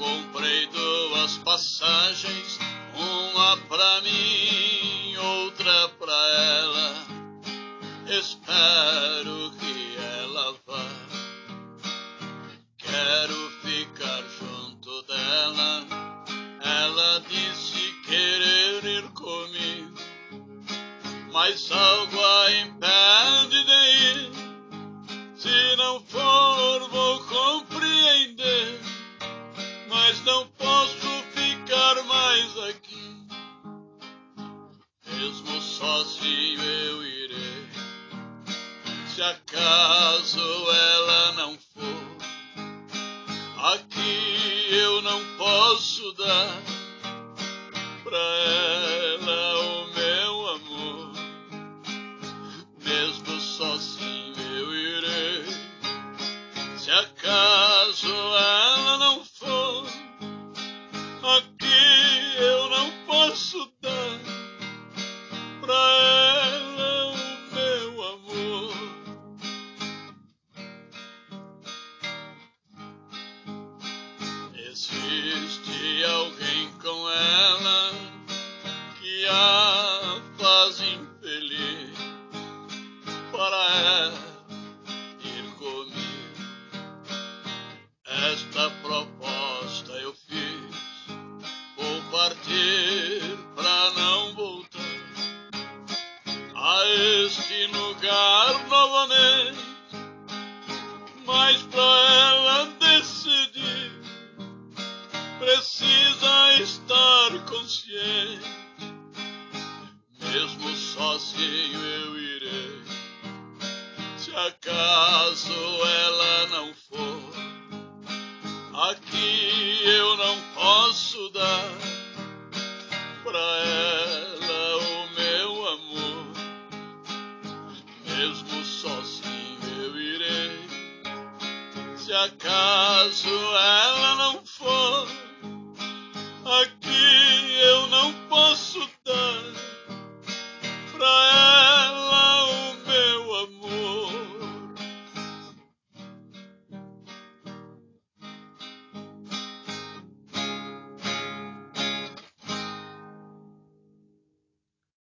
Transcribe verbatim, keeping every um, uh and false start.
comprei duas passagens, uma pra mim, outra pra ela. Espero que ela vá. Quero ficar junto dela. Ela disse querer ir comigo, mas algo a impede de ir. Se não for, vou compreender, mas não posso ficar mais aqui. Mesmo sozinho eu irei, se acaso ela não for. Aqui eu não posso dar pra ela o meu amor. Mesmo sozinho eu irei, se acaso ela não for. Aqui eu não posso dar pra ela o meu amor. Existe alguém com ela que a faz infeliz. Para ela ir comigo, esta proposta eu fiz. Vou partir pra não voltar a este lugar novamente, mas pra ela decidir precisa estar consciente. Mesmo sozinho eu irei, se acaso ela não for. Aqui eu não posso dar pra ela o meu amor. Mesmo sozinho eu irei, se acaso ela não for.